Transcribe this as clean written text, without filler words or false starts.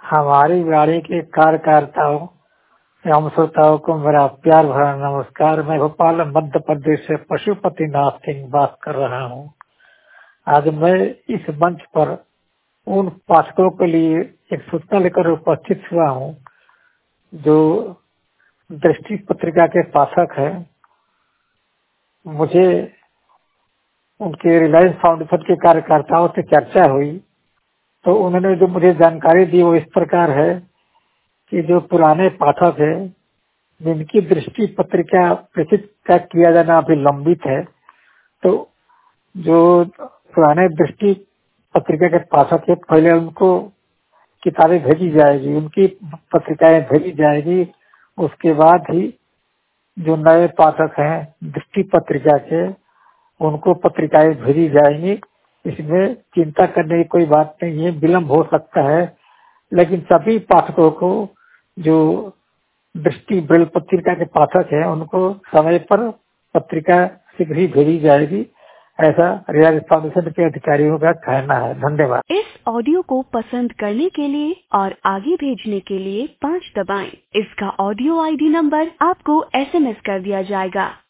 हमारी गाड़ी के कार्यकर्ताओं एवं श्रोताओं को मेरा प्यार भरा नमस्कार। मैं भोपाल मध्य प्रदेश से पशुपति नाथ सिंह बात कर रहा हूँ। आज मैं इस मंच पर उन पाठकों के लिए एक सूचना लेकर उपस्थित हुआ हूँ जो दृष्टि पत्रिका के पाठक हैं। मुझे उनके रिलायंस फाउंडेशन के कार्यकर्ताओं से चर्चा हुई तो उन्होंने जो मुझे जानकारी दी वो इस प्रकार है कि जो पुराने पाठक है जिनकी दृष्टि पत्रिका प्रचित किया जाना अभी लंबित है, तो जो पुराने दृष्टि पत्रिका के पाठक है पहले उनको किताबें भेजी जाएगी, उनकी पत्रिकाएं भेजी जाएगी। उसके बाद ही जो नए पाठक हैं दृष्टि पत्रिका के उनको पत्रिकाएं भेजी जाएंगी। इसमें चिंता करने की कोई बात नहीं है, विलम्ब हो सकता है, लेकिन सभी पाठकों को जो दृष्टि ब्रेल पत्रिका के पाठक हैं उनको समय पर पत्रिका शीघ्र ही भेजी जाएगी, ऐसा रिलायंस फाउंडेशन के अधिकारियों का कहना है। धन्यवाद। इस ऑडियो को पसंद करने के लिए और आगे भेजने के लिए 5 दबाएं। इसका ऑडियो आईडी नंबर आपको SMS कर दिया जाएगा।